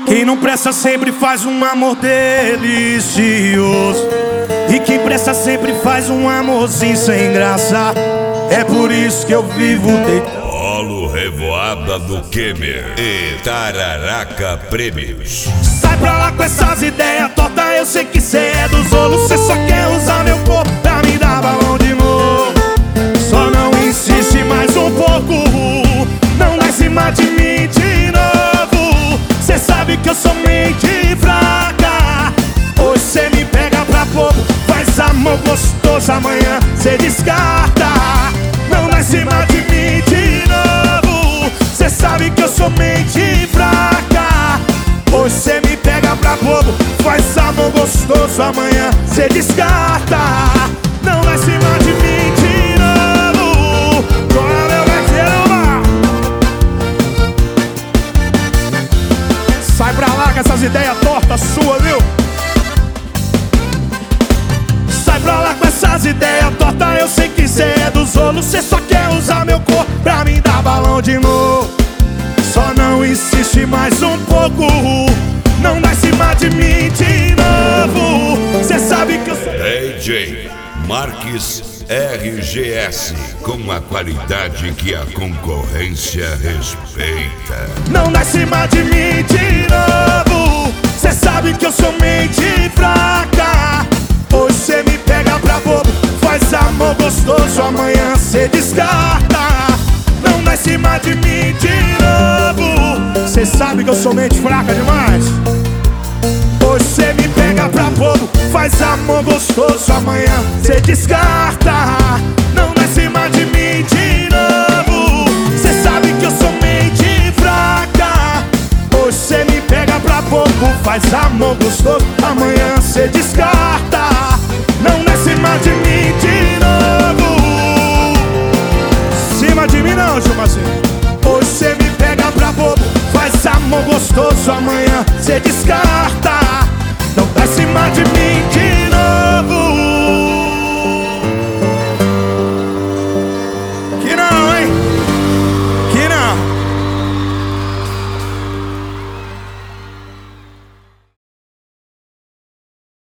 Quem não presta sempre faz um amor delicioso, e quem presta sempre faz um amorzinho sem graça. É por isso que eu vivo deitado. Rolo Revoada do Kemer e Tararaca Prêmios. Sai pra lá com essas ideias tortas, eu sei que cê é dos rolos. Cê só quer usar meu corpo pra me dar balão de novo. Só não insiste mais um pouco, não dá em cima de mim de novo. Cê sabe que eu sou mente fraca, hoje cê me pega pra pouco, faz amor gostoso, amanhã cê descarta. Não dá em cima de mim de novo, cê sabe que eu sou mente fraca, hoje cê me pega pra bobo, faz amor gostoso, amanhã cê descarta. Não dá em cima de mim de novo. Bora, meu vaqueiro, sai pra lá com essas ideias tortas suas, viu? Sai pra lá com essas ideias tortas, eu sei que cê é dos rolos. Cê só quer usar meu corpo pra me dar balão de novo. Só não insiste mais um pouco, não dá em cima de mim de novo. Cê sabe que eu sou DJ Marques RGS, com a qualidade que a concorrência respeita. Não dá em cima de mim de novo, cê sabe que eu sou mente fraca, hoje cê me pega pra bobo, faz amor gostoso, amanhã cê descarta. Não dá em cima de mim de novo, cê sabe que eu sou mente fraca demais, hoje cê me pega pra bobo, faz amor gostoso, amanhã cê descarta. Não dá em cima de mim de novo, cê sabe que eu sou mente fraca, hoje cê me pega pra bobo, faz amor gostoso, amanhã cê descarta. Não dá em cima de mim de novo, cima de mim não, Gilmazinho. Hoje cê me pega pra bobo, faz amor gostoso, amanhã cê descarta.